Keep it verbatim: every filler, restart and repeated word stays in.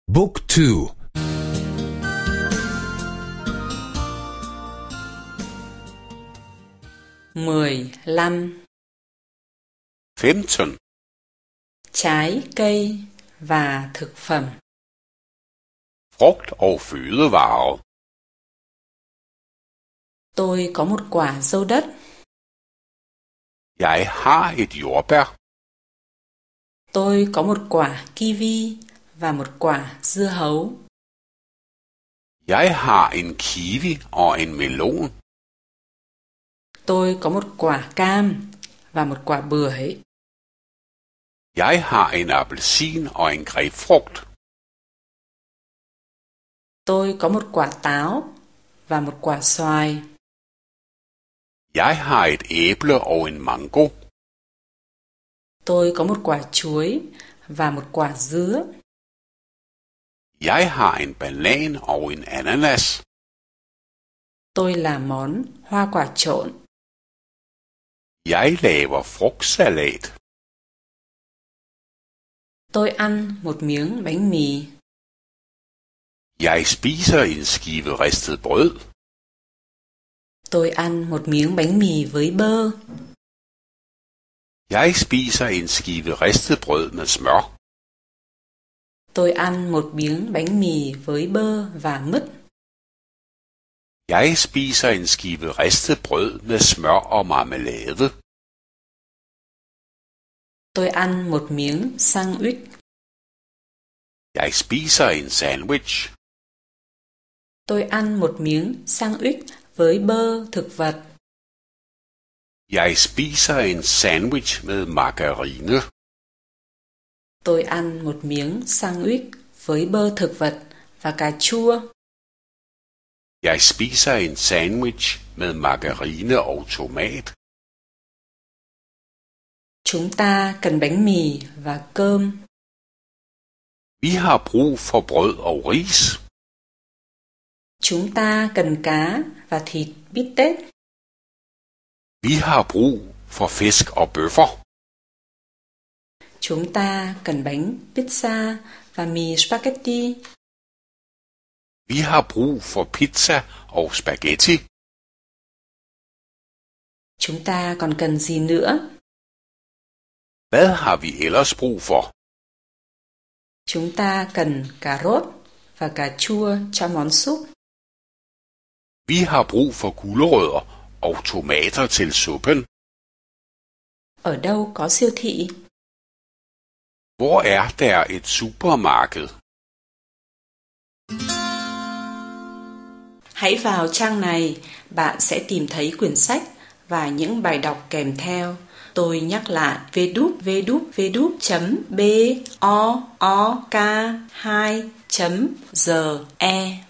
Book two. mười lăm. femten. Trái cây và thực phẩm. Frugt og fødevarer. Tôi có một quả dâu đất. Jeg har et jordbær. Tôi có một quả kiwi và một quả dưa hấu. Jeg har en kiwi og en melon. Tôi có một quả cam và một quả bưởi. Jeg har en appelsin og en grapefrugt. Tôi có một quả táo và một quả xoài. Jeg har et æble og en mango. Tôi có một quả chuối và một quả dứa. Jeg har en banan og en ananas. Tôi làm món hoa quả trộn. Jeg laver frugtsalat. Tôi ăn một miếng bánh mì. Jeg spiser en skive ristet brød. Tôi ăn một miếng bánh mì với bơ. Jeg spiser en skive ristet brød med smør. Tôi ăn một miếng bánh mì với bơ và mứt. Jeg spiser en skive ristet brød med smør og marmelade. Tôi ăn một miếng sandwich. Jeg spiser en sandwich. Tôi ăn một miếng sandwich với bơ thực vật. Jeg spiser en sandwich med margarine. Tôi ăn một miếng sandwich với bơ thực vật và cà chua. Jeg spiser en sandwich med margarine og tomat. Chúng ta cần bánh mì và cơm. Vi har brug for brød og ris. Chúng ta cần cá và thịt bít tết. Vi har brug for fisk og bøffer. Chúng ta cần bánh pizza và mì spaghetti. Vi har brug for pizza og spaghetti. Chúng ta còn cần gì nữa? Hvad har vi ellers brug for? Chúng ta cần cà rốt và cà chua cho món súp. Vi har brug for gulerødder og tomater til suppen. Ở đâu có siêu thị? Hvor er der et supermarked? Hãy vào trang này, bạn sẽ tìm thấy quyển sách và những bài đọc kèm theo. Tôi nhắc lại w w w chấm book hai chấm g e